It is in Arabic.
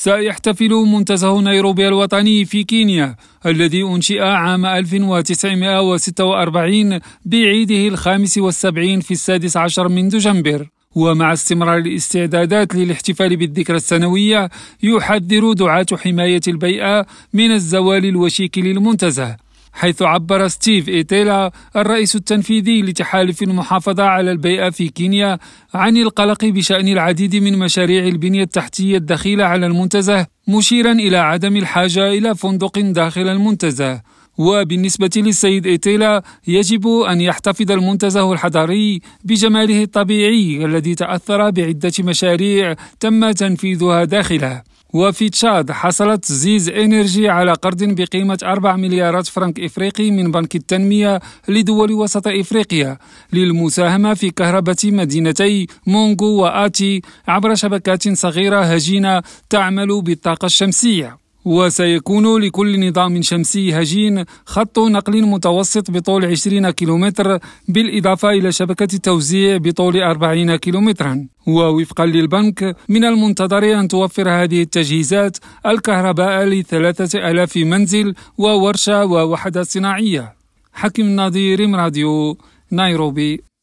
سيحتفل منتزه نيروبي الوطني في كينيا الذي أنشئ عام 1946 بعيده 75 في 16 من دجنبر. ومع استمرار الاستعدادات للاحتفال بالذكرى السنوية، يحذر دعاة حماية البيئة من الزوال الوشيك للمنتزه، حيث عبر ستيف إيتيلا الرئيس التنفيذي لتحالف المحافظة على البيئة في كينيا عن القلق بشأن العديد من مشاريع البنية التحتية الدخيلة على المنتزه، مشيرا إلى عدم الحاجة إلى فندق داخل المنتزه. وبالنسبة للسيد إيتيلا، يجب أن يحتفظ المنتزه الحضاري بجماله الطبيعي الذي تأثر بعدة مشاريع تم تنفيذها داخله. وفي تشاد، حصلت زيز إنرجي على قرض بقيمة 4 مليارات فرنك إفريقي من بنك التنمية لدول وسط إفريقيا للمساهمة في كهرباء مدينتي مونغو وآتي عبر شبكات صغيرة هجينة تعمل بالطاقة الشمسية. وسيكون لكل نظام شمسي هجين خط نقل متوسط بطول 20 كيلومتر، بالإضافة إلى شبكة توزيع بطول 40 كيلومترا. ووفقا للبنك، من المنتظر أن توفر هذه التجهيزات الكهرباء ل3000 منزل وورشة ووحدة صناعية. حكيم النظير، راديو نيروبي.